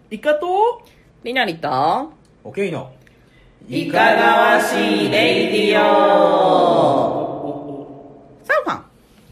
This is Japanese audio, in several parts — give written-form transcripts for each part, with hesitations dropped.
イカとりなりとおけいのいかがわしいレイディオサーファン。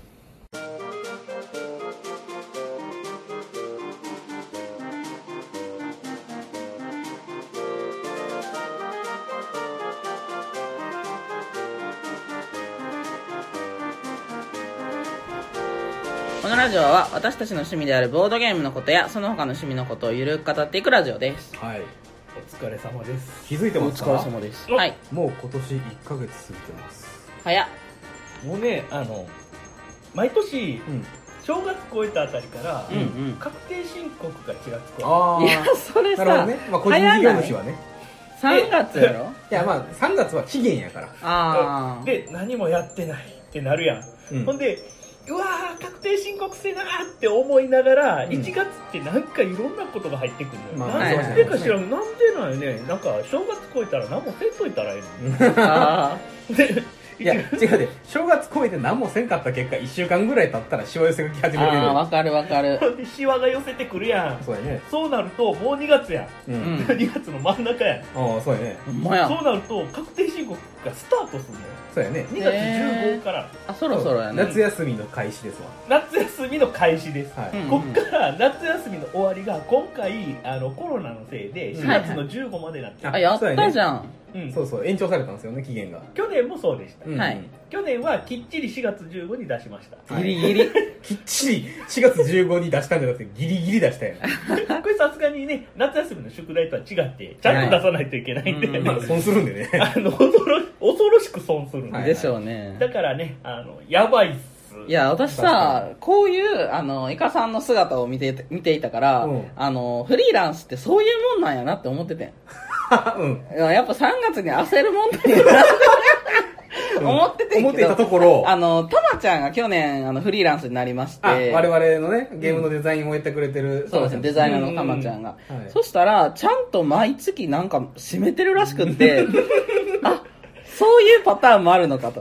このラジオは私たちの趣味であるボードゲームのことやその他の趣味のことをゆるく語っていくラジオです。 はい。 お疲れ様です。 気づいておますか？ 疲れ様です。はい。 もう今年1ヶ月過ぎてます。 早っ。 もうね、毎年、 うん。 正月超えたあたりから、 うんうん。 確定申告がちらつくあいや、それさ、 なるほどね。まあ個人事業主はね。 3月やろ。 いやまあ3月は期限やから。 ああ。 で、何もやってないってなるやん。 うんほんで、うわー、確定申告せなーって思いながら、 ん 1月ってなんかいろんなことが入ってくるのよ。 まあなんでか知らん。なんでなんよね。なんか、正月超えたら何もせんといたらええの。 あで、 いや違うで、正月超えて何もせんかった結果1週間ぐらい経ったらしわ寄せが来始めてる。 あー、わかるわかる。 ほんで、シワが寄せてくるやん。 そうやね。 そうなると、もう2月やん。 うん。 うん 2月の真ん中やん。 ああそうやね。 ほんまや。 そうなると、確定申告がスタートするのよ。 そうやね。 2月15から。 あ、そろそろやね。 夏休みの開始ですわ。 夏休みの開始です。 はい。 うんこっから夏休みの終わりが今回コロナのせいで4月の15までなってる、 あ、やったじゃん。 うんそうそう延長されたんですよね期限が。 去年もそうでした、 うんはい去年はきっちり4月15に出しました、 ギリギリ。 きっちり4月15に出したんじゃなくてギリギリ出したやん。 これさすがにね夏休みの宿題とは違ってちゃんと出さないといけないんで、 はいまあ損するんでね。 恐ろしく損するんで、 はいでしょうね。 だからねやばいっす。 いや、私さ、こういう、イカさんの姿を見ていたから、 うんフリーランスってそういうもんなんやなって思っててん。 うん。 いややっぱ3月に焦るもんだよな。思っててんけど。 思っていたところ、 たまちゃんが去年、フリーランスになりまして。 我々のねゲームのデザインをやってくれてる、 そうですね、デザイナーのたまちゃんが。 はいそしたら、ちゃんと毎月なんか締めてるらしくって、あ、そういうパターンもあるのかと。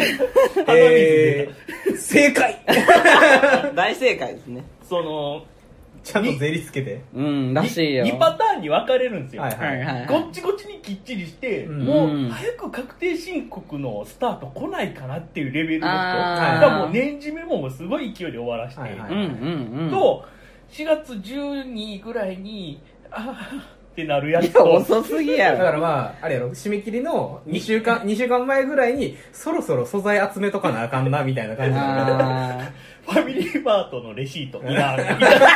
正解。 大正解ですね。 ちゃんと税率つけて。 うん、らしいよ。 2パターンに分かれるんですよ、 はいはいはいはい。 ごっちごちにきっちりして、 うんもう早く確定申告のスタート来ないかなっていうレベルの人あーがもう年締めもすごい勢いで終わらして、 はいはいうんうんうん。 と4月12ぐらいにあーってなるやいや、 つと遅すぎやろ。 だからまああれやろ締め切りの2週間前ぐらいにそろそろ素材集めとかなあかんなみたいな感じあファミリーマートのレシートいらん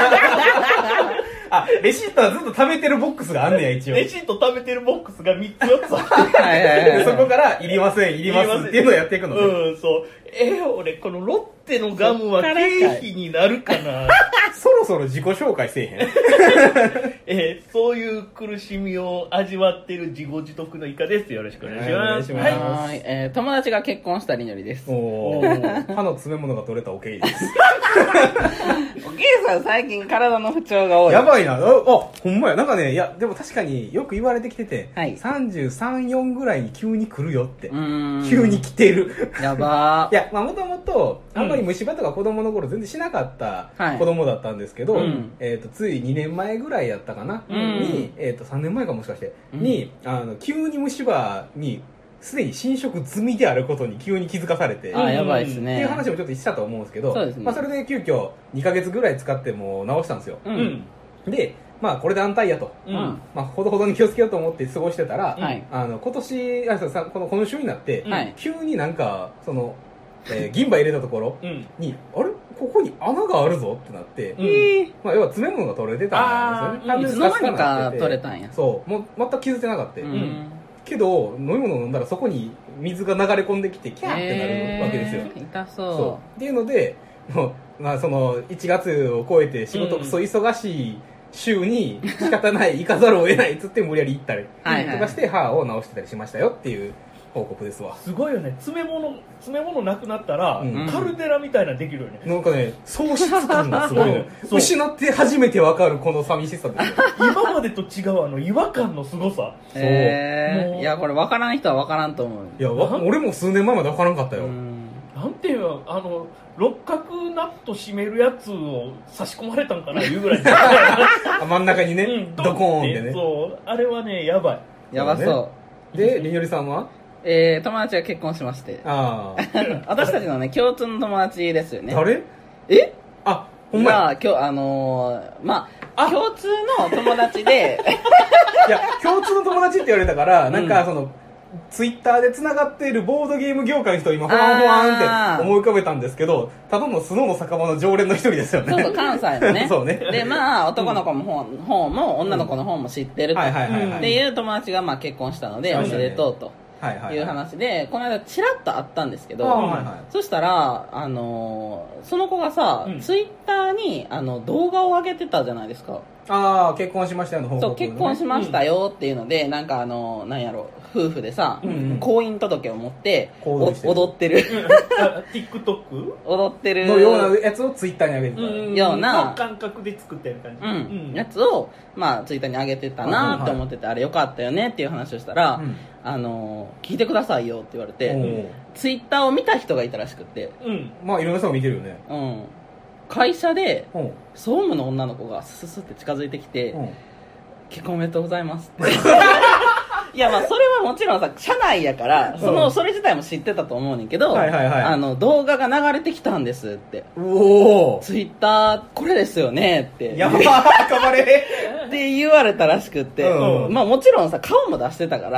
あレシートはずっと貯めてるボックスがあんねや一応。 レシート貯めてるボックスが3つ4つあってーはいはいはい。 でそこからいりませんいりますっていうのをやっていくのね。 うんそう俺このロッテのガムは経費になるかなそろそろ自己紹介せえへん。 そういう苦しみを味わってる自業自得のイカです。よろしくお願いします。 はいお願いしますはーい、友達が結婚したりのりです。 おー歯の詰め物が取れたおけいです。 おけいさん最近体の不調が多い。 やばいな。ほんまや。なんかね、いや、でも確かによく言われてきてて、 はい 33、4ぐらいに急に来るよって。 急急に来てる。 やばいや、まあもともと、あんまり虫歯とか子供の頃全然しなかったはい子供だったんですけど、 うんつい2年前ぐらいやったかな、 うんに、3年前かもしかして、 うんに、急に虫歯に、すでに侵食済みであることに急に気づかされて、 あ、やばいですってね。 いう話もちょっとしたと思うんですけど、 そうですねまあ、それで急遽2ヶ月ぐらい使ってもう治したんですよ。 う。 うんん。 で、まあこれで安泰やと。 うん。 まあ、ほどほどに気をつけようと思って過ごしてたら、 はい。 今年この週になって、 はい。 急になんか銀歯入れたところうん。 にあれここに穴があるぞってなって、 うんまあ、要は詰め物が取れてたんですよね。 いつの間にか取れたんや。 そうもう全く気づいてなかった、 うん。 けど飲み物飲んだらそこに水が流れ込んできてキャーってなるわけですよ、 痛そうそっていうのでもう、まあ、その1月を超えて仕事クソ忙しい週に仕方ない行かざるを得ないっつって無理やり行ったりはいはいとかして歯を治してたりしましたよっていう報告ですわ。 すごいよね。詰め物なくなったら、 うんカルデラみたいなのできるよね。 なんかね喪失感がすごいのそう失って初めてわかるこの寂しさですよ。 今までと違う違和感の凄さ。 そうもういや、これ分からん人は分からんと思う。 いや俺も数年前までわからんかったよ、 うんなんていうの六角ナット締めるやつを差し込まれたんかないうぐらい真ん中にね、 うんドコーンってね。 そうあれはねやばい。 やばそうで、りのりさんは友達が結婚しましてああ。 私たちのね共通の友達ですよね。 誰えあ、ほんまや。 今日まあ共通の友達でいや、共通の友達って言われたから、なんかその、ツイッターで繋がっているボードゲーム業界の人を今、ほわんほわんって思い浮かべたんですけど、ただのスノーの酒場の常連の一人ですよね。 そうそう、関西のね。 そうね。 で、まあ、男の子の方も女の子の方も知ってると。 はいはいはいはい。 っていう友達がまあ結婚したので、おめでとうという話で、この間チラッと会ったんですけど、そしたら、その子がさ、ツイッターに動画を上げてたじゃないですか。 ああ、結婚しましたよの報告、ね。 そう、結婚しましたよっていうので、なんかなんやろ、夫婦でさ、婚姻届を持って踊ってる。 TikTok? 踊ってる。 のようなやつをツイッターに上げてた。 ような感覚で作ってる感じ。 やつを、まあ、ツイッターに上げてたなって思ってて、あれよかったよねっていう話をしたら、聞いてくださいよって言われて、ツイッターを見た人がいたらしくって、 まあ、いろんな人が見てるよね。 会社で総務の女の子がスススって近づいてきて、結婚おめでとうございますっていやまあそれはもちろんさ社内やからそれ自体も知ってたと思うねんけど、動画が流れてきたんですって、 おおツイッターこれですよねってやばー赤バレって言われたらしくって、まあもちろんさ顔も出してたから、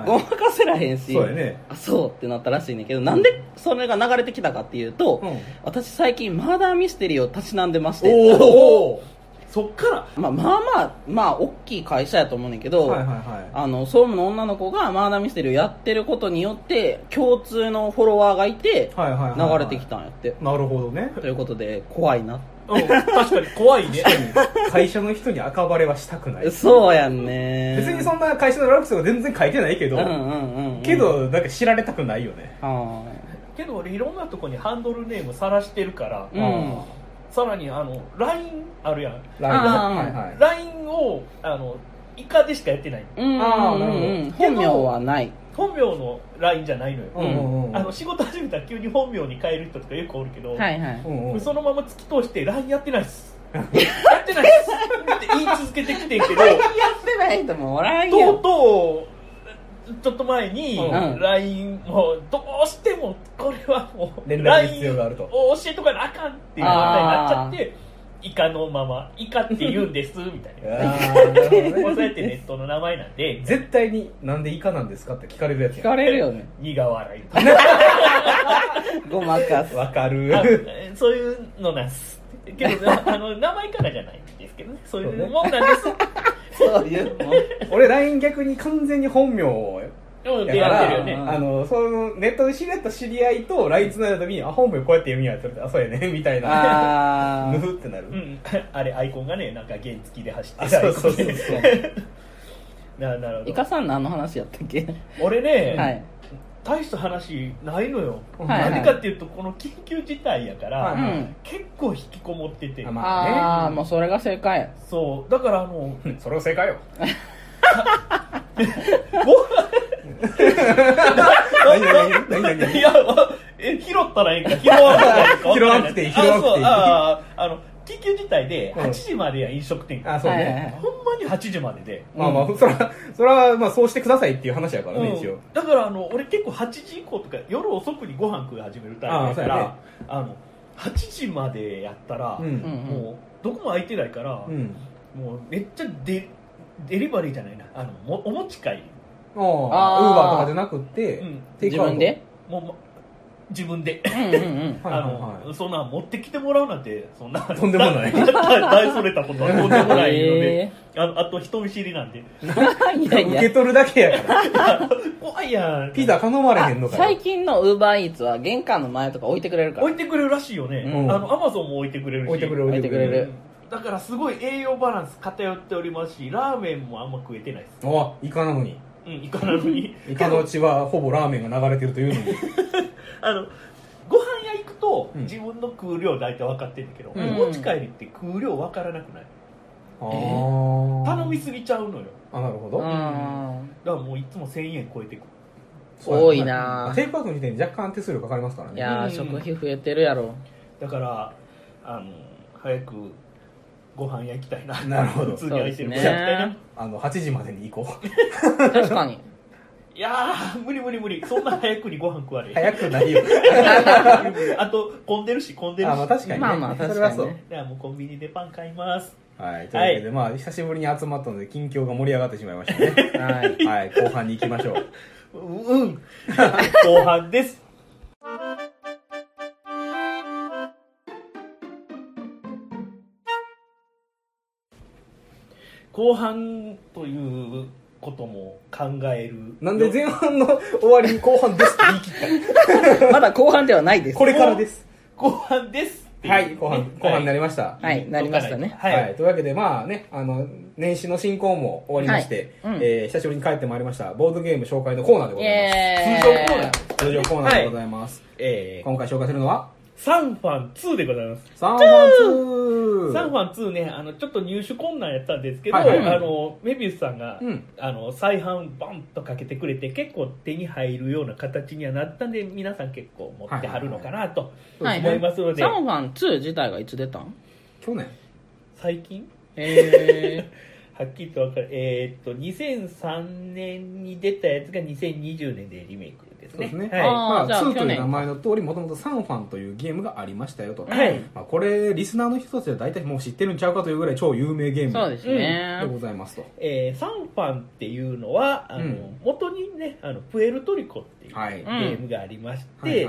ごまかせらへんし、 そうやね、 あそうってなったらしいねんけど、なんでそれが流れてきたかっていうと、私最近マーダーミステリーをたしなんでまして、 おそっからまあ大きい会社やと思うねんけど、総務の女の子がマーダーミステリーをやってることによって共通のフォロワーがいて流れてきたんやって。 なるほどね。 ということで怖いな。 確かに怖いね。 会社の人に赤バレはしたくない。 そうやんね。 別にそんな会社のラクスが全然書いてないけど、けどなんか知られたくないよね。 けど俺いろんなとこにハンドルネーム晒してるから、さらにLINE あるやん。LINE をイカでしかやってない。 本名はない。 本名の LINE じゃないのよ。仕事始めたら急に本名に変える人とかよくおるけど、そのまま突き通して LINE やってないっす。やってないっすって言い続けてきてんけど、 やってない人もおらんよ。 とうとうちょっと前に LINE もうどうしてもこれはもう連絡必要があると LINE を教えとかなあかんっていう問題になっちゃって、イカのままイカって言うんですみたいな。そうやってネットの名前なんで絶対になんでイカなんですかって聞かれるやつ。 聞かれるよね。 苦笑いごまかす。 わかる。 そういうのなんすけど名前からじゃないんですけどね、そういうもんなんです。 そういうもん。 俺 LINE 逆に完全に本名をやからそのネットで知り合った知り合いと LINE つないだ時に本名こうやって読みやって言われて、そうやねみたいなムフってなる。 あれアイコンがねなんか原付で走ってる。 そうなるほど。 イカさん何の話やったっけ。 俺ね、大した話ないのよ。何かっていうとこの緊急事態やから結構引きこもってて、 もうそれが正解。 そうだからそれが正解よ。 何いや拾ったらいいんか拾わなくていい。緊急事態で8時までや飲食店。 そうね。 ほんまに8時までで。 まあそれはまあそうしてくださいっていう話やからね一応。 だから俺結構8時以降とか夜遅くにご飯食い始めるタイプだから8時までやったらもうどこも空いてないからもうめっちゃデリバリーじゃないなお持ち帰り。 ウーバーとかじゃなくて自分で自分でそんな持ってきてもらうなんてそんなとんでもない大それたことはとんでもないのであと人見知りなんで受け取るだけやから怖いやん。 ピザ頼まれへんのかよ。 最近のウーバーイーツは玄関の前とか置いてくれるから。 置いてくれるらしいよね。アマゾンも置いてくれるし。 置いてくれる。 だからすごい栄養バランス偏っておりますし、ラーメンもあんま食えてないです。 イカなのに。 イカなのに。 イカのうちはほぼラーメンが流れてるというのに。 ご飯屋行くと自分の食う量大体分かってるけど、お持ち帰りって食う量分からなくない？頼みすぎちゃうのよ。 なるほど。 だからもういつも1000円超えてくる。 多いな。 テイクアウトの時点で若干手数料かかりますからね。 いやー、食費増えてるやろ。 だから早くご飯焼きたいな。 なるほど。 普通に焼いてるご飯焼きたいな。 8時までに行こう。確かに。 いやー、無理。そんな早くにご飯食われへん。 早くないよ。 あと、混んでるし。 確かにね。 まあ、確かにね。 それはそう。 ではもうコンビニでパン買います。 はい。というわけで、まあ、久しぶりに集まったので、近況が盛り上がってしまいましたね。はい。後半に行きましょう。 後半です。後半ということも考える。 なんで前半の終わりに後半ですって言い切ったまだ後半ではないです。 これからです。 後半です。 はい、後半になりました。 はい、なりましたね。 はい。というわけで、まあね、年始の進行も終わりまして、久しぶりに帰ってまいりました、ボードゲーム紹介のコーナーでございます。通常コーナーでございます。今回紹介するのは、 サンファン2でございます。 サンファン2ね、ちょっと入手困難やったんですけど、メビウスさんが、再販バンとかけてくれて、結構手に入るような形にはなったんで、皆さん結構持ってはるのかなと思いますので。 サンファン2自体がいつ出たん？ 去年。 最近？はっきりと分かる。2003年に出たやつが2020年でリメイクですね。 そうですね。まあ、2という名前の通り、もともとサンファンというゲームがありましたよと。まあ、これ、リスナーの人たちは大体もう知ってるんちゃうかというぐらい超有名ゲームでございますと。 サンファンっていうのは、元にね、プエルトリコっていうゲームがありまして、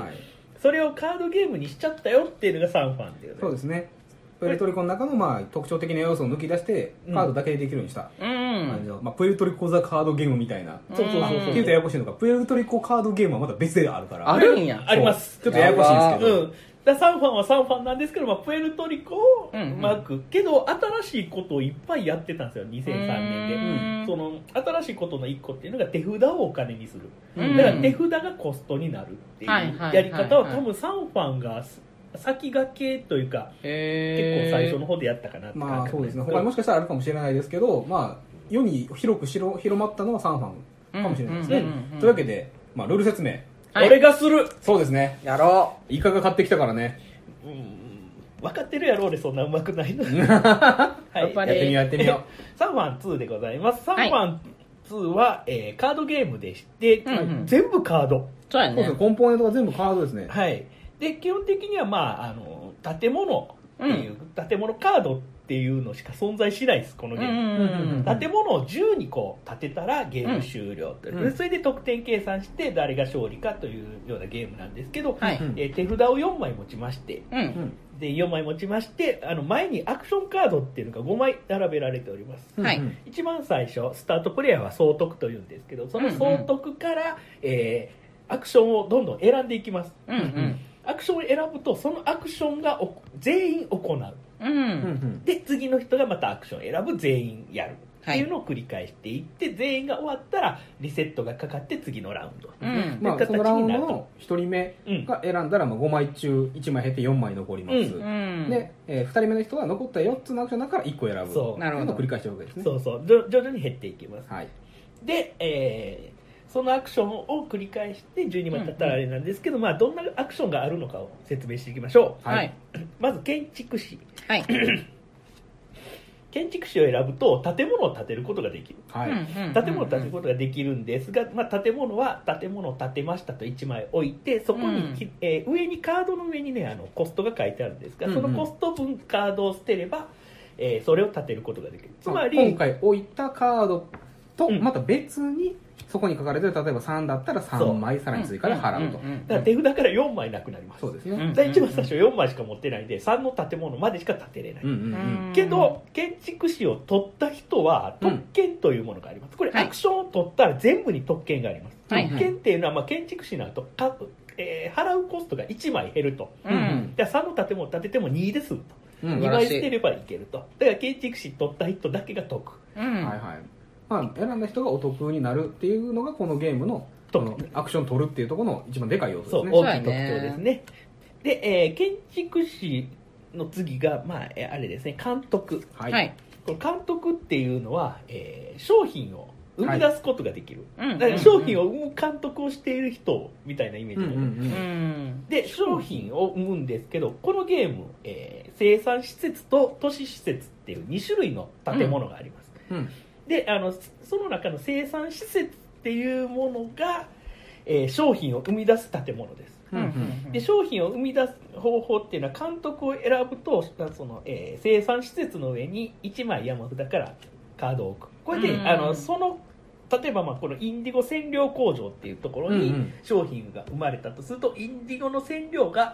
それをカードゲームにしちゃったよっていうのがサンファンっていう。 そうですね。プエルトリコの中のまあ特徴的な要素を抜き出してカードだけでできるようにした感じの、まあ、プエルトリコザカードゲームみたいな。 そうっていうとややこしいのが、プエルトリコカードゲームはまた別であるから。 あるんや。 あります。 ちょっとややこしいんですけど。 だサンファンはサンファンなんですけど、まあ、プエルトリコをうまく、けど新しいことをいっぱいやってたんですよ、2003年で。その新しいことの一個っていうのが手札をお金にする。だから手札がコストになるっていうやり方を多分サンファンが先駆けというか、結構最初の方でやったかなって感じ。 まあそうですね。他にもしかしたらあるかもしれないですけど、まあ世に広く広まったのはサンファンかもしれないですね。というわけで、まあルール説明。 俺がする。 そうですね。 やろう。イカが買ってきたからね。 分かってるやろ、俺そんな上手くないの。 はい。やってみよう。サンファン2でございます。サンファン2はカードゲームでして、全部カード。 そうやね。 コンポーネントが全部カードですね。 はい。で基本的には、まあ、建物っていう、建物カードっていうのしか存在しないです、このゲーム。建物を10にこう建てたらゲーム終了という、それで得点計算して誰が勝利かというようなゲームなんですけど、手札を4枚持ちまして、で4枚持ちまして前にアクションカードっていうのが5枚並べられております、一番最初スタートプレイヤーは総得というんですけど、その総得から、アクションをどんどん選んでいきます。アクションを選ぶとそのアクションが全員行う、で次の人がまたアクションを選ぶ、全員やるっていうのを繰り返していって、全員が終わったらリセットがかかって次のラウンド、 まあ、そのラウンドの1人目が選んだら5枚中1枚減って4枚残ります、で、2人目の人は残った4つのアクションの中から1個選ぶっていうのを繰り返してるわけですね。 そう徐々に減っていきます、で、そのアクションを繰り返して12枚経ったらあれなんですけど、まあ、どんなアクションがあるのかを説明していきましょう。まず建築士、建築士を選ぶと建物を建てることができる、建物を建てることができるんですが、まあ、建物は建物を建てましたと1枚置いて、そこに、上にカードの上にねコストが書いてあるんですが、そのコスト分カードを捨てれば、それを建てることができる。 つまり今回置いたカードとまた別にそこに書かれてる、例えば3だったら3枚さらに追加で払うと。 だから手札から4枚なくなります。 そうですね。 一番最初4枚しか持ってないんで、3の建物までしか建てれない。けど建築士を取った人は特権というものがあります。これアクションを取ったら全部に特権があります。特権っていうのは、まあ、建築士になると払うコストが1枚減ると。じゃあ3の建物を建てても2で済むと。2枚捨てればいけると。だから建築士取った人だけが得。まあ、 選んだ人がお得になるっていうのがこのゲームのアクション取るっていうところの一番でかい要素ですね。 大きい特徴ですね。で、建築士の次が、まあ、あれですね、監督。この監督っていうのは、商品を生み出すことができる、だから商品を生む監督をしている人みたいなイメージで、商品を生むんですけど、このゲーム、生産施設と都市施設っていう2種類の建物があります、でその中の生産施設っていうものが、商品を生み出す建物です、で商品を生み出す方法っていうのは、監督を選ぶとその、生産施設の上に1枚山札からカードを置く。これで、その例えばこのインディゴ染料工場っていうところに商品が生まれたとすると、インディゴの染料が、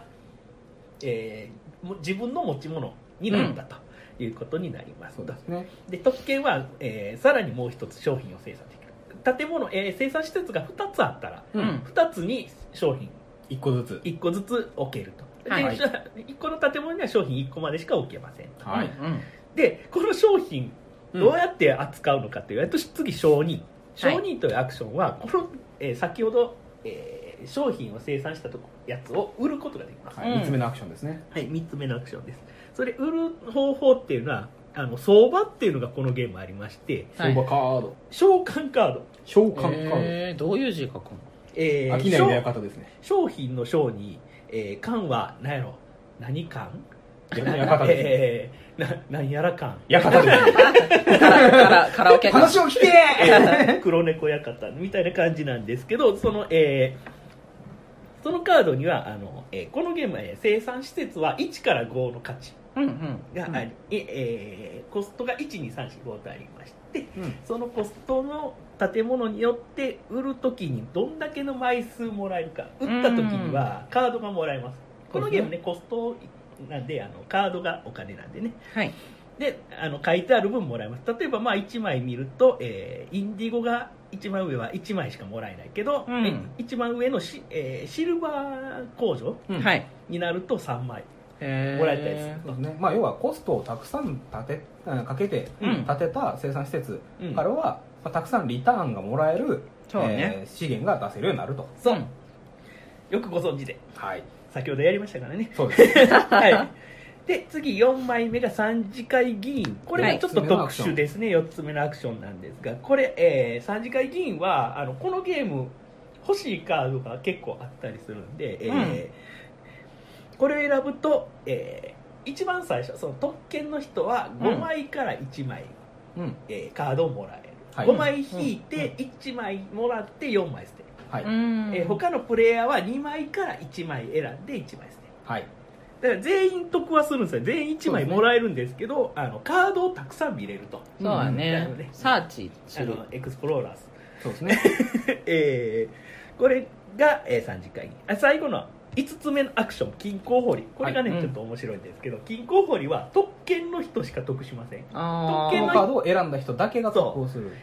自分の持ち物になったということになります。で特権は、さらにもう一つ商品を生産できる。建物、生産施設が2つあったら、2つに商品 1個ずつ置けると。で、1個の建物には商品1個までしか置けませんと。でこの商品どうやって扱うのかというと、次承認というアクションは、この、先ほど、商品を生産したやつを売ることができます、 3つ目のアクションですね。 はい、3つ目のアクションです。それ売る方法っていうのは、相場っていうのがこのゲームありまして、 相場カード、 召喚カード、 どういう字書くの？ 飽きないの館ですね。 商品の商に、缶は何やろ、何缶？何やらかん館ですね。 カラオケ話を聞け黒猫館みたいな感じなんですけど、そのカードにはこのゲームは、生産施設は1から5の価値があり、コストが12345とありまして、そのコストの建物によって売るときにどんだけの枚数もらえるか、売ったときにはカードがもらえます。このゲームね、コストなんでカードがお金なんでね、で書いてある分もらえます。例えば1枚見ると、インディゴが一番上は1枚しかもらえないけど、一番上のシルバー工場、になると3枚もらえたりすると、 要はコストをたくさんかけて建てた生産施設からは、たくさんリターンがもらえる、資源が出せるようになると。 そうよくご存知で、先ほどやりましたからね。 そうです、 で次4枚目が3次会議員。これがちょっと特殊ですね。4つ目のアクションなんですが、これ、3次会議員はこのゲーム欲しいカードが結構あったりするんで、これを選ぶと、一番最初その特権の人は5枚から1枚、カードをもらえる、5枚引いて1枚もらって4枚捨てる、他のプレイヤーは2枚から1枚選んで1枚捨てる、だから全員得はするんですよ。全員1枚もらえるんですけど、カードをたくさん見れると。 そうだね、サーチするエクスプローラーズ、 そうですねこれが、3次会議。最後の5つ目のアクション、金鉱掘り。これがね、ちょっと面白いんですけど、金鉱掘りは特権の人しか得しません。特権のカードを選んだ人だけが得をする。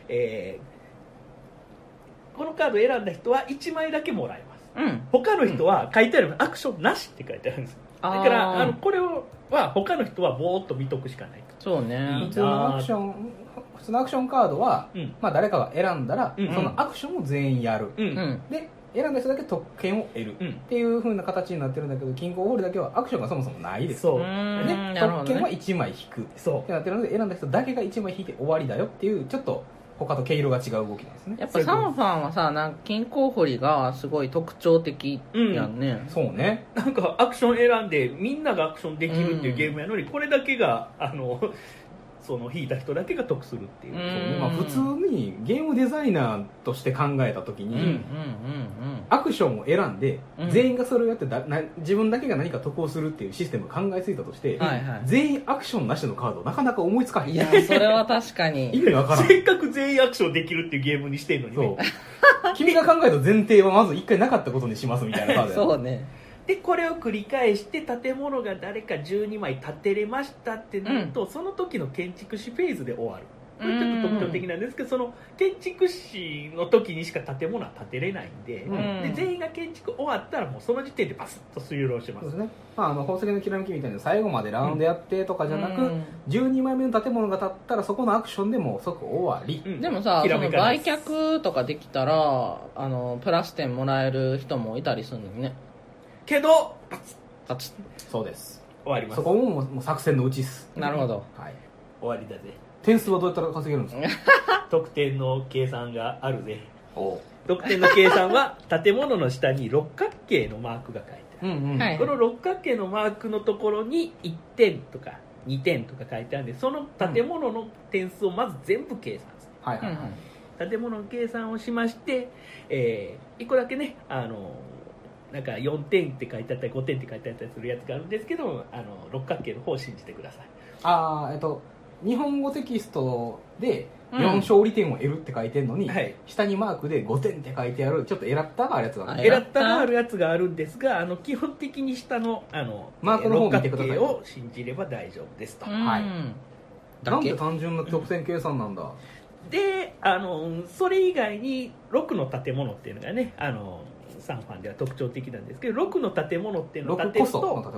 このカードを選んだ人は1枚だけもらえます、他の人は書いてあるアクションなしって書いてあるんです。だからこれは他の人はぼーっと見とくしかないと。 そうね、 普通のアクションカードは、誰かが選んだら、そのアクションを全員やる、で選んだ人だけ特権を得る、っていう風な形になってるんだけど、金庫ホールだけはアクションがそもそもないです。特権は1枚引くってなってるので、選んだ人だけが1枚引いて終わりだよっていう、ちょっと他と毛色が違う動きなんですね。 やっぱサンファンはさ、なんか金鉱掘りがすごい特徴的やんね、 そうね。 なんかアクション選んでみんながアクションできるっていうゲームやのに、これだけがその引いた人だけが得するっていう、 普通にゲームデザイナーとして考えた時に、アクションを選んで、全員がそれをやって自分だけが何か得をするっていうシステムを考えついたとして、全員アクションなしのカードなかなか思いつかへん。 いやそれは確かに意味わからん。 せっかく全員アクションできるっていうゲームにしてんのにね君が考えた前提はまず1回なかったことにしますみたいなカードやそうね。 でこれを繰り返して建物が誰か12枚建てれましたってなると、その時の建築士フェーズで終わる。これちょっと特徴的なんですけど、その建築士の時にしか建物は建てれないんで、で全員が建築終わったらもうその時点でパスッと終了します。 そうですね。宝石のきらめきみたいな最後までラウンドやってとかじゃなく、12枚目の建物が建ったらそこのアクションでもう即終わり。 でもさ、その売却とかできたらプラス点もらえる人もいたりするのにね。 けどパツそうです。 終わります。 そこもう作戦のうちっす。 なるほど。 はい。 終わりだぜ。 点数はどうやったら稼げるんですか？ 得点の計算があるぜ。得点の計算は建物の下に六角形のマークが書いてある、この六角形のマークのところに1点とか2点とか書いてあるんで、その建物の点数をまず全部計算する、建物の計算をしまして、1個だけねなんか4点って書いてあったり5点って書いてあったりするやつがあるんですけど、六角形の方を信じてください。 日本語テキストで4勝利点を得るって書いてるのに、下にマークで5点って書いてあるちょっとエラッタがあるやつがある、 エラッタがあるやつがあるんですが、基本的に下のマークの方を見てください。 六角形を信じれば大丈夫ですと。 なんで単純な直線計算なんだ。 でそれ以外に6の建物っていうのがねサンファンでは特徴的なんですけど、6の建物っていうのを建てると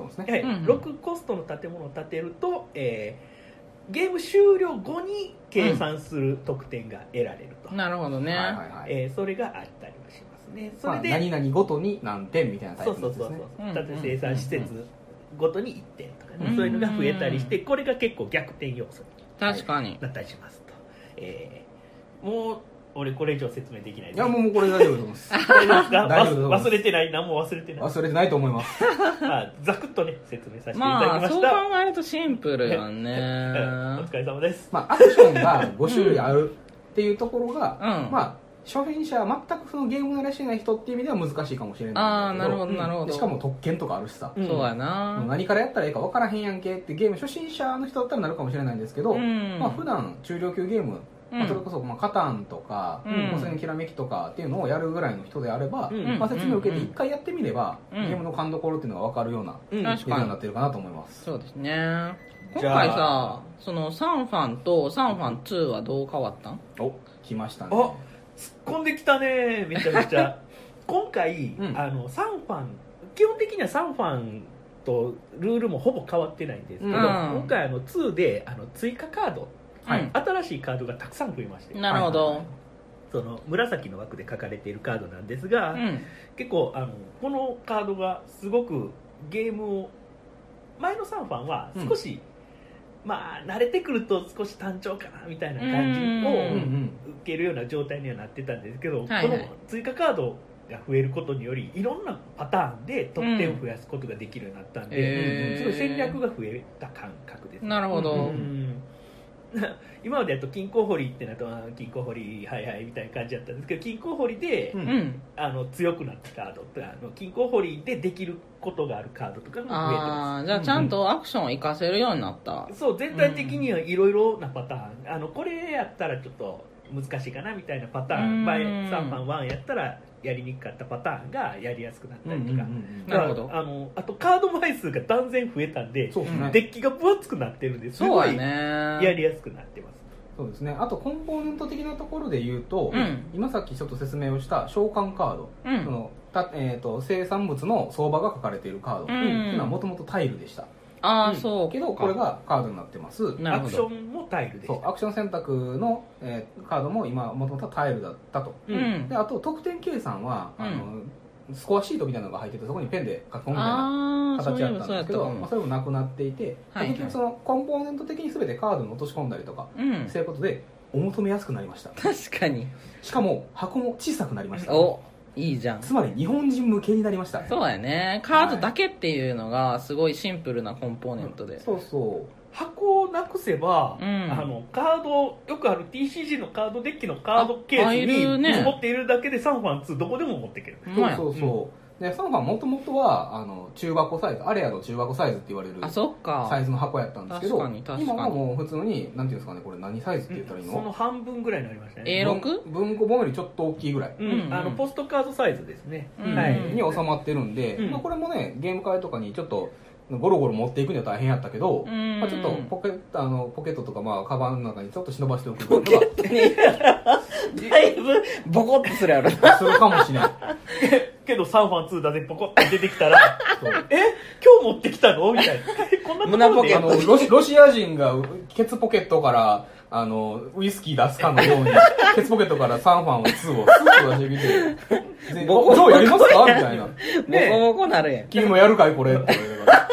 6コストの建物を建てると、ゲーム終了後に計算する得点が得られると、 なるほどね、 それがあったりはしますね。それで、 何々ごとに何点みたいなタイプですね。 生産施設ごとに1点とかね、そういうのが増えたりして、これが結構逆転要素になったりしますと。もう俺これ以上説明できないです。 いやもうこれ大丈夫だと思います。 大丈夫ですか？忘れてない？何も忘れてない？ 忘れてないと思います。 ざくっとね説明させていただきました。 そう考えるとシンプルやんね。お疲れ様です。 アクションが5種類あるっていうところが、初心者全くそのゲーム慣れしてない人っていう意味では難しいかもしれないんだけど、 なるほど。 しかも特権とかあるしさ、 そうやな、 何からやったらいいか分からへんやんけってゲーム初心者の人だったらなるかもしれないんですけど、普段中量級ゲーム、それこそカタンとか無線きらめきとかっていうのをやるぐらいの人であれば、説明を受けて1回やってみれば、ゲームの勘どころっていうのが分かるようなゲームになってるかなと思います。 そうですね。今回さ、そのサンファンとサンファン2はどう変わったん？ 来ましたね。 突っ込んできたね、めちゃめちゃ。今回、サンファン基本的にはサンファンとルールもほぼ変わってないんですけど、今回2で追加カード、新しいカードがたくさん増えまして、 なるほど、 その紫の枠で書かれているカードなんですが、結構このカードがすごくゲームを、前のサンファンは少し、慣れてくると少し単調かなみたいな感じを受けるような状態にはなってたんですけど、この追加カードが増えることによりいろんなパターンで得点を増やすことができるようになったんで、すごい戦略が増えた感覚です。 なるほど。 今までやと金庫掘りってなると金庫掘りはいはいみたいな感じだったんですけど、金庫掘りで、強くなったカードとか金庫掘りでできることがあるカードとかが増えてます。 じゃあちゃんとアクションを活かせるようになった。 そう全体的にはいろいろなパターン、これやったらちょっと難しいかなみたいなパターン、前3番1やったらやりにくかったパターンがやりやすくなったりとか、 なるほど。 あとカード枚数が断然増えたんで、デッキが分厚くなってるんですごいやりやすくなってます。 そうですね。あとコンポーネント的なところで言うと、今さっきちょっと説明をした召喚カード、その生産物の相場が書かれているカードっていうのはもともとタイルでした。 そうけどこれがカードになってます。 アクションもタイルでした。 アクション選択の、カードも今もともとタイルだったと。であと得点計算はスコアシートみたいなのが入ってて、そこにペンで書き込むみたいな形だったんですけど、それもなくなっていて、結局そのコンポーネント的に全てカードに落とし込んだりとかそういうことでお求めやすくなりました。 確かに。 しかも箱も小さくなりました。 いいじゃん。 つまり日本人向けになりました。 そうやね。カードだけっていうのがすごいシンプルなコンポーネントで、 そう箱をなくせば、カードよくある TCG のカードデッキのカードケースに持っているだけでサンファン2どこでも持っていける。でサンファンもともとは中箱サイズ、アレアの中箱サイズって言われるサイズの箱やったんですけど、今はもう普通になんていうんですかね、これ何サイズって言ったらいいの？ その半分ぐらいになりましたね。 A6？ 文庫本よりちょっと大きいぐらい、 ポストカードサイズですね、 に収まってるんで、これもねゲーム会とかにちょっとゴロゴロ持っていくには大変やったけど、ちょっとポケットとかカバンの中にちょっと忍ばしておくポケットにだいぶボコッとするやろ。 するかもしれないけどサンファン2だぜポコって出てきたら今日持ってきたのみたいなこんなところでロシア人がケツポケットからウイスキー出すかのようにケツポケットからサンファン2をスーッと出してきて今日やりますかみたいなボコボコなるやん。 君もやるかいこれって言われながら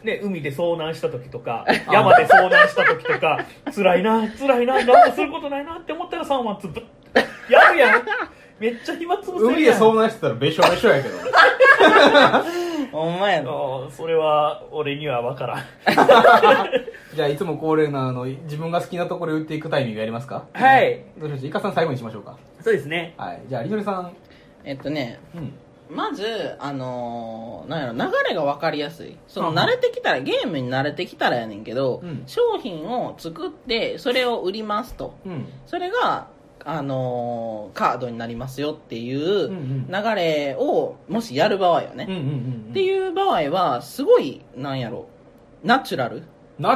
ね、海で遭難した時とか山で遭難した時とか辛いな何もすることないなって思ったら3話つぶやるやん。めっちゃ暇つぶせるやん。 海で遭難してたらべしょべしょやけどほんまやな。 それは俺には分からん。 じゃあいつも恒例な自分が好きなところを言っていくタイミングやりますか。 はい。 どうしましょう。イカさん最後にしましょうか。 そうですね。 はい。じゃありのりさん。 まずなんやろ、流れが分かりやすい。慣れてきたら、ゲームに慣れてきたらやねんけど、商品を作ってそれを売りますと、それがカードになりますよっていう流れをもしやる場合はね、っていう場合はすごいなんやろ、ナチュラル。 ま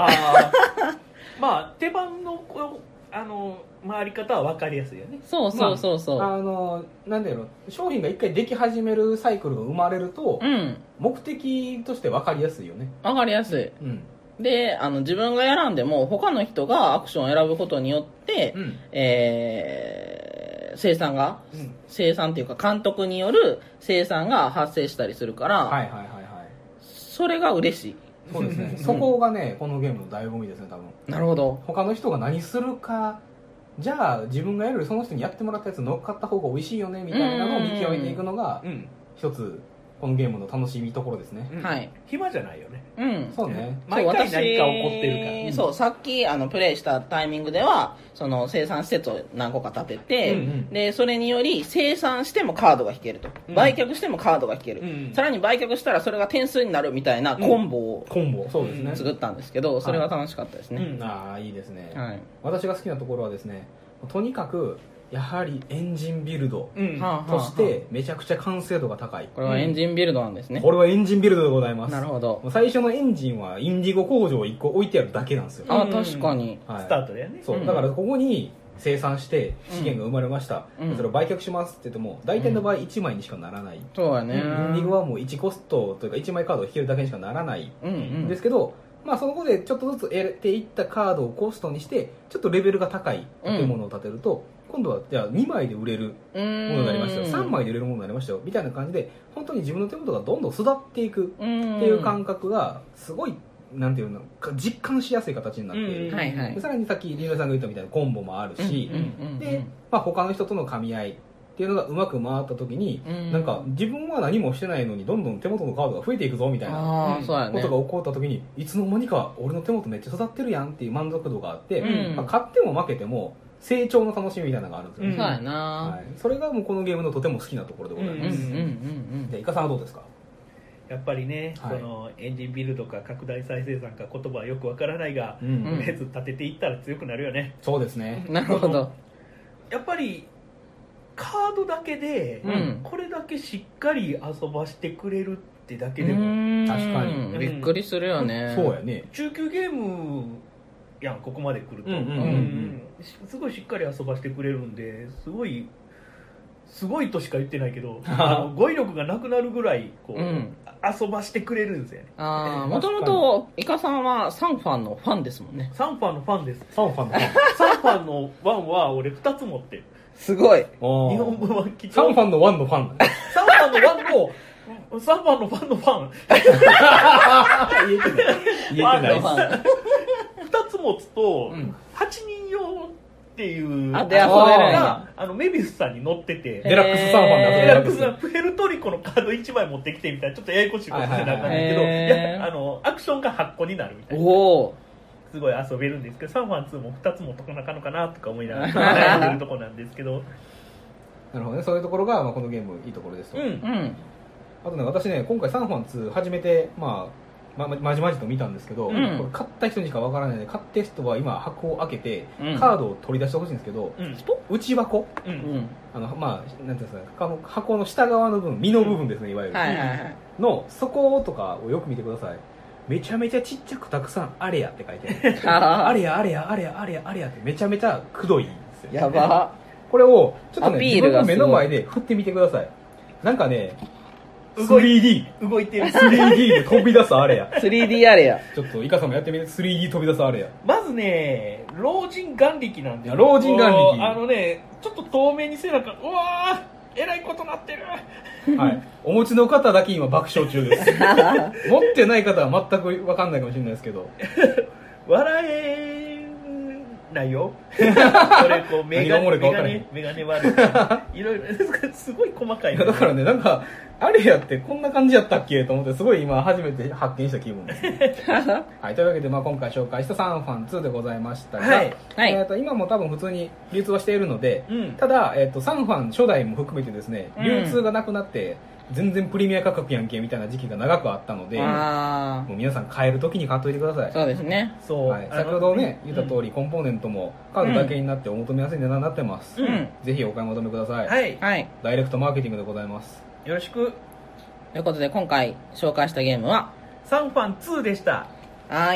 あ手番の回り方は分かりやすいよね。 そうなんだろう、商品が一回でき始めるサイクルが生まれると、目的として分かりやすいよね。 分かりやすい。で自分が選んでも他の人がアクションを選ぶことによって、生産っていうか監督による生産が発生したりするから、それが嬉しい。 そうですね。そこがね、このゲームの醍醐味ですね、多分。 なるほど。 他の人が何するか、じゃあ自分がやるよりその人にやってもらったやつ乗っかった方が美味しいよねみたいなのを見極めていくのが一つこのゲームの楽しみところですね。 はい。 暇じゃないよね。 そうね。 毎回何か起こってるから。 そう、さっきプレイしたタイミングでは生産施設を何個か建てて、でそれにより生産してもカードが引けると、売却してもカードが引ける、さらに売却したらそれが点数になるみたいなコンボをそうですね、 作ったんですけど、それが楽しかったですね。 いいですね。 私が好きなところはですね、とにかくやはりエンジンビルドとしてめちゃくちゃ完成度が高い。 これはエンジンビルドなんですね。 これはエンジンビルドでございます。 なるほど。 最初のエンジンはインディゴ工場1個置いてあるだけなんですよ。 確かに、 スタートだよね。 そうだからここに生産して資源が生まれました、それを売却しますって言っても大体の場合1枚にしかならない、 そうやね。 インディゴはもう1コストというか1枚カードを引けるだけにしかならないんですけど、そのことでちょっとずつ得ていったカードをコストにしてちょっとレベルが高い建物を建てると、今度はじゃあ2枚で売れるものになりましたよ、3枚で売れるものになりましたよみたいな感じで、本当に自分の手元がどんどん育っていくっていう感覚がすごいなんていうの実感しやすい形になっている。さらにさっきリーナさんが言ったみたいなコンボもあるし、で他の人との噛み合いっていうのがうまく回った時に、なんか自分は何もしてないのにどんどん手元のカードが増えていくぞみたいなことが起こった時に、いつの間にか俺の手元めっちゃ育ってるやんっていう満足度があって、勝っても負けても成長の楽しみみたいなのがあるんですよね。 そうやな。 それがもうこのゲームのとても好きなところでございます。じゃあイカさんはどうですか。 やっぱりね、そのエンジンビルドか拡大再生産か言葉はよくわからないが、とりあえず立てていったら強くなるよね。 そうですね。 なるほど。 やっぱりカードだけでこれだけしっかり遊ばしてくれるってだけでも確かにびっくりするよね。 そうやね。 中級ゲームやん、ここまで来るとすごいしっかり遊ばしてくれるんで、すごいとしか言ってないけど語彙力がなくなるぐらいこう、遊ばしてくれるんですよね。 もともとイカさんはサンファンのファンですもんね。 サンファンのファンです。 サンファンの1は俺2つ持ってる。 すごい。 日本語はサンファンの1のファン。 サンファンの1のサンファンのファンのファン。 言えてない2 つ持つと、8人用っていうで遊べるがメビウスさんに載ってて、 デラックスサンファンで遊べる。 デラックスさんプエルトリコのカード1枚持ってきてみたいな、ちょっとややこしいことじゃなかったんだけど、アクションが8個になるみたいな。すごい遊べるんですけど、サンファン2も2つ持っとかなあかんのかなとか思いながら悩んでるとこなんですけど。 なるほどね。そういうところがこのゲームいいところですと。あとね、私ね、今回サンファン2初めてまじまじと見たんですけど、これ買った人にしかわからないので、買った人は今箱を開けてカードを取り出してほしいんですけど、内箱、なんていうんですか、箱の下側の部分、身の部分ですね、いわゆるの底とかをよく見てください。めちゃめちゃちっちゃくたくさんあれやって書いてある。あれやあれやあれやあれやあれやってめちゃめちゃくどいんですよ。 やば。 これをちょっとね、自分の目の前で振ってみてください。なんかね、3D 動いてる 3D で飛び出すあれや。 3D あれや。 ちょっとイカさんもやってみて。 3D 飛び出すあれや。 まずね、老人眼力なんで、 老人眼力ちょっと透明にせなかうわえらいことなってる。 はい、お持ちの方だけ今爆笑中です。持ってない方は全く分かんないかもしれないですけど。 笑えないよ。これこうメガネ悪い。いろいろすごい細かい、 ね。だからね、なんかあれやってこんな感じやったっけと思ってすごい今初めて発見した気分です、ね。はい、というわけで今回紹介したサンファン2でございましたが、今も多分普通に流通はしているので、ただサンファン初代も含めてですね、流通がなくなって。全然プレミア価格やんけみたいな時期が長くあったので、もう皆さん買える時に買っといてください。 そうですね。 はい、先ほどね言った通り、コンポーネントもカードだけになってお求めやすい値段になってます。ぜひお買い求めください。 はい。 ダイレクトマーケティングでございます。 よろしく。 ということで今回紹介したゲームはサンファン2でした。 はい。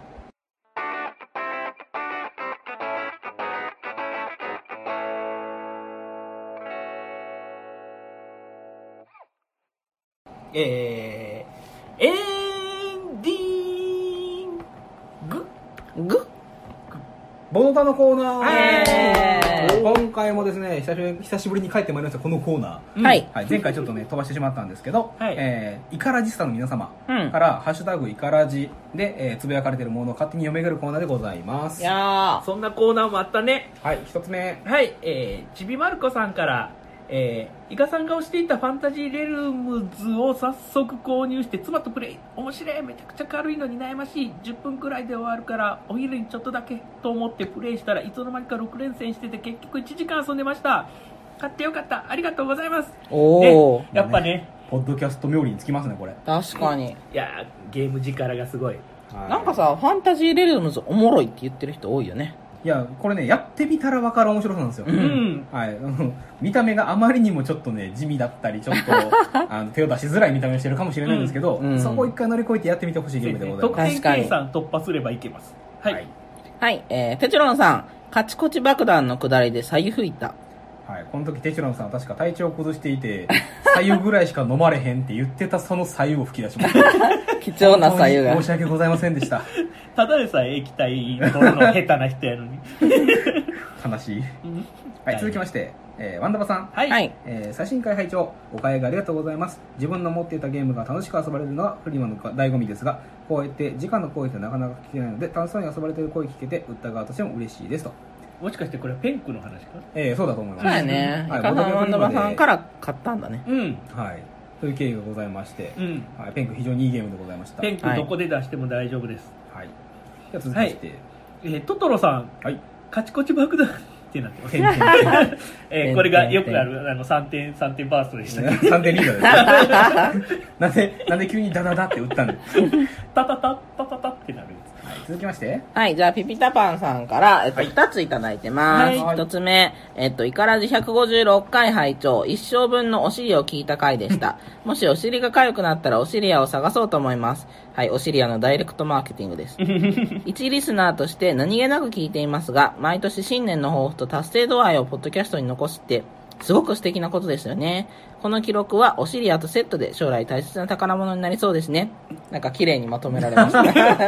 エンディングボノタのコーナー。今回もですね久しぶりに帰ってまいりましたこのコーナー、はい前回ちょっとね飛ばしてしまったんですけど、イカラジスタの皆様からハッシュタグイカラジで、つぶやかれているものを勝手に読めるコーナーでございます。 いやそんなコーナーもあったね。 はい、一つ目、 ちびまる子さんからイカさんが推していたファンタジーレルムズを早速購入して妻とプレイ。面白い、めちゃくちゃ軽いのに悩ましい、10分くらいで終わるからお昼にちょっとだけと思ってプレイしたらいつの間にか6連戦してて結局1時間遊んでました。買ってよかった、ありがとうございます。 おやっぱねポッドキャスト冥利につきますねこれ。 確かに。 いやゲーム力がすごい。 なんかさファンタジーレルムズおもろいって言ってる人多いよね。 いやこれねやってみたら分かる面白さなんですよ、はい、見た目があまりにもちょっとね地味だったりちょっと手を出しづらい見た目をしてるかもしれないんですけど、そこを一回乗り越えてやってみてほしいゲームでございます。 得点計算突破すればいけます。 はい、テチロンさん、カチコチ爆弾の下りで左右吹いた。 はい、この時テチロンさんは確か体調を崩していて左右ぐらいしか飲まれへんって言ってたその左右を吹き出しました貴重な左右が申し訳ございませんでした。 ただでさえ液体取るの下手な人やのに悲しい、はい、続きまして、ワンダバさん、最新回拝聴お買い上げありがとうございます。自分の持っていたゲームが楽しく遊ばれるのはフリマの醍醐味ですが、こうやって直の声ってなかなか聞けないので楽しそうに遊ばれている声聞けて売った側としても嬉しいですと。 もしかしてこれペンクの話か。 そうだと思います。 そうやね。イカさんワンダバさんから買ったんだね。 はい。という経緯がございまして、ペンク非常にいいゲームでございました。 ペンクどこで出しても大丈夫です。 はい。じゃあ続きまして、 トトロさん、カチコチ爆弾ってなってます。これがよくある3点バーストでしたね。 3点リードです。なんで急にダダダって打ったんですタタタタタタってなる。 続きまして、 じゃあピピタパンさんから、2ついただいてます。1つ目、イカラジ156回拝聴、一生分のお尻を聞いた回でした。もしお尻が痒くなったらお尻屋を探そうと思います。はい、お尻屋のダイレクトマーケティングです。一リスナーとして何気なく聞いていますが、毎年新年の抱負と達成度合いをポッドキャストに残して、すごく素敵なことですよね。この記録はお尻屋とセットで将来大切な宝物になりそうですね。なんか綺麗にまとめられました。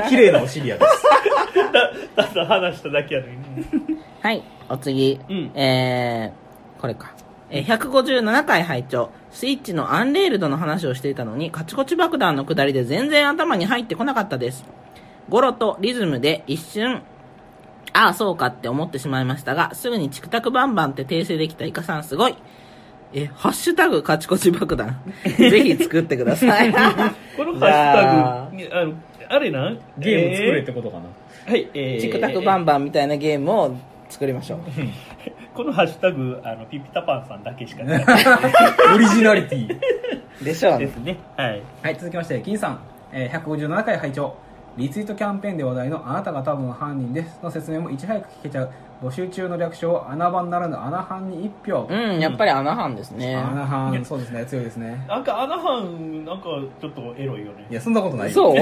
綺麗なお尻屋です。 ただ話しただけやのに。 はい、お次。これか。157回拝聴、スイッチのアンレールドの話をしていたのに、カチコチ爆弾の下りで全然頭に入ってこなかったです。ゴロとリズムで一瞬、ああそうかって思ってしまいましたが、すぐにチクタクバンバンって訂正できたイカさんすごい。ハッシュタグカチコチ爆弾ぜひ作ってください。 このハッシュタグあれなゲーム作れってことかな。 はい、 チクタクバンバンみたいなゲームを作りましょう。 このハッシュタグピピタパンさんだけしかない。 オリジナリティでしょうね。 ですね。はい、 続きまして金さん、157回拝聴、リツイートキャンペーンで話題のあなたが多分犯人ですの説明もいち早く聞けちゃう。募集中の略称穴番ならぬ穴班に1票。 やっぱり穴班ですね。 穴班、そうですね、強いですね。 なんか穴班なんかちょっとエロいよね。 いやそんなことないよ。 そう。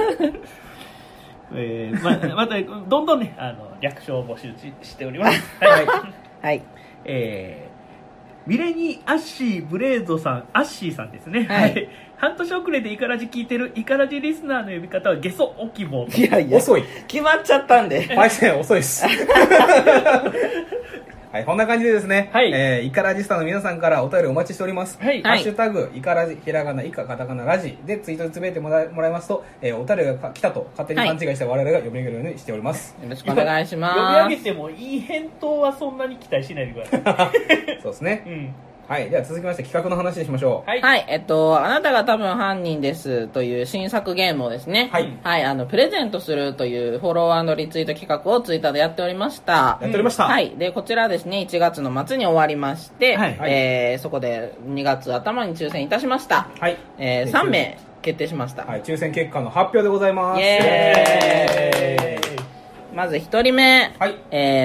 またどんどんね略称を募集しております。 はい。 ミレニアッシーブレードさん、アッシーさんですね。はい。半年遅れでイカラジ聞いてるイカラジリスナーの呼び方はゲソオキボ。 いやいや、 遅い。 決まっちゃったんで。 パイセン遅いっす。 はい、こんな感じでですね、 はい、 イカラジスタの皆さんからお便りお待ちしております。 はい、 ハッシュタグ、イカラジ、ひらがな、イカ、カタカナ、ラジでツイートでつぶやいてもらいますと、お便りが来たと勝手に勘違いして我々が読み上げるようにしております。 よろしくお願いします。 読み上げてもいい返答はそんなに期待しないでください。 そうですね。はい。では続きまして企画の話にしましょう。はい。はい。あなたが多分犯人ですという新作ゲームをですね。はい。はい。プレゼントするというフォロー&リツイート企画をツイッターでやっておりました。 やっておりました。 はい。で、こちらですね、1月の末に終わりまして、はい。そこで2月頭に抽選いたしました。はい。3名決定しました。 はい。抽選結果の発表でございます。 イエーイ。まず1人目、はい、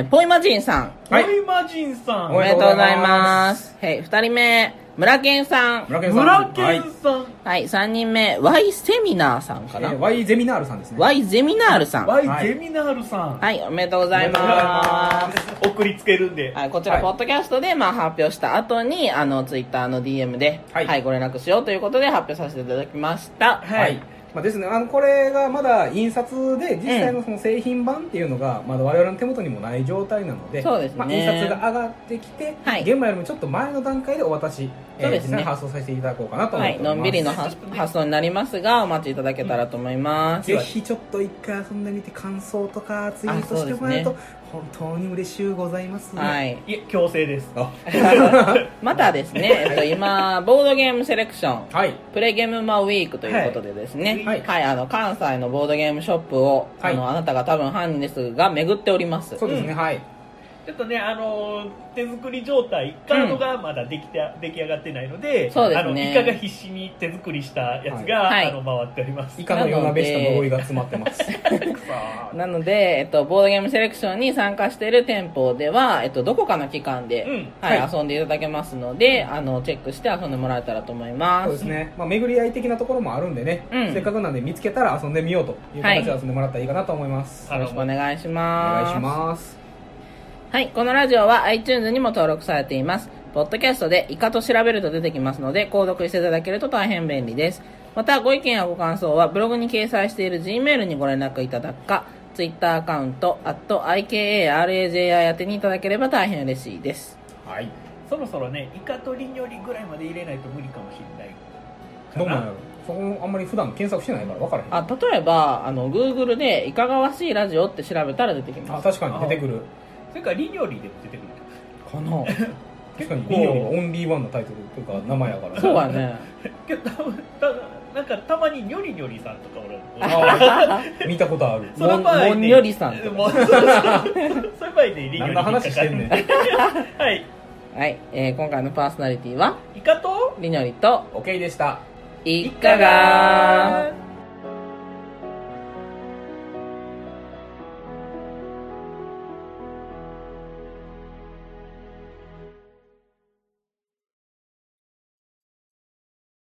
ポイマジンさん。 ポイマジンさん。 おめでとうございます。はい、2人目、村健さん。 村健さん。 はい、3人目、Y セミナーさんかな。 Y ゼミナールさんですね。 Y ゼミナールさん。 Y ゼミナールさん。 はい、おめでとうございます。 送りつけるんで。 はい、こちら、ポッドキャストで、発表した後に、ツイッターの DM で、はい、ご連絡しようということで発表させていただきました。 はい。 ですね、これがまだ印刷で実際のその製品版っていうのがまだ我々の手元にもない状態なので、 そうですね、 印刷が上がってきて、はい、現場よりもちょっと前の段階でお渡し、実際に発送させていただこうかなと思っております。 はい、のんびりの発送になりますがお待ちいただけたらと思います。 ぜひちょっと一回遊んでみて感想とかツイートしてもらえると本当に嬉しゅうございます。 はい。 いえ、強制です。 またですね、今、ボードゲームセレクション、はい、プレゲームマウィークということでですね、はい、はい、関西のボードゲームショップを、はい、あなたが多分犯人ですが、巡っております。 そうですね、はい。 ちょっとね、手作り状態、カードがまだ出来上がってないので、 そうですね、 イカが必死に手作りしたやつが、はい、回っております。 イカの夜なべした呪いが詰まってます。 なので、ボードゲームセレクションに参加している店舗では、どこかの期間で、はい、遊んでいただけますので、チェックして遊んでもらえたらと思います。 そうですね。巡り合い的なところもあるんでね、せっかくなんで見つけたら遊んでみようという形で遊んでもらったらいいかなと思います。 よろしくお願いします。 お願いします。 はい、このラジオは iTunes にも登録されています。ポッドキャストでイカと調べると出てきますので、購読していただけると大変便利です。また、ご意見やご感想はブログに掲載している Gmail にご連絡いただくか、Twitter アカウント、@IKARAJI 宛てにいただければ大変嬉しいです。 はい。そろそろね、イカとリニョリぐらいまで入れないと無理かもしれない。 どうなんやろ？そこあんまり普段検索してないから分からへん。 例えば、Google でいかがわしいラジオって調べたら出てきます。 確かに出てくる。 それからリニョリでも出てくるかな。 確かにリニョリはオンリーワンのタイトルというか名前やからね。 そうだね。 なんかたまにニョリニョリさんとか俺見たことある。 モンニョリさんとか。 そういう場合でリニョリ何の話してんねん。 はい。 はい、今回のパーソナリティはイカとリニョリとオケイでした。 いかが